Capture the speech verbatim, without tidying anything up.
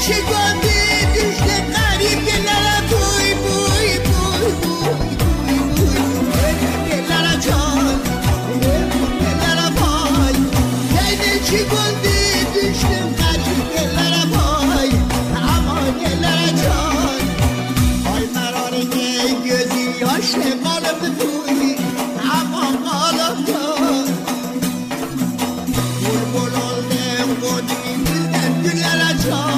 چی گفتی دوشت غریب دلارا بوی بوی بوی بوی بوی دلارا جان دلارا بای یعنی چی گفتی دوشت غریب دلارا بای اما دلارا جان آی مراری gözü yaşlı kalıptı tuyi aman kalıptı Bul bul oldum kodimizden güller açar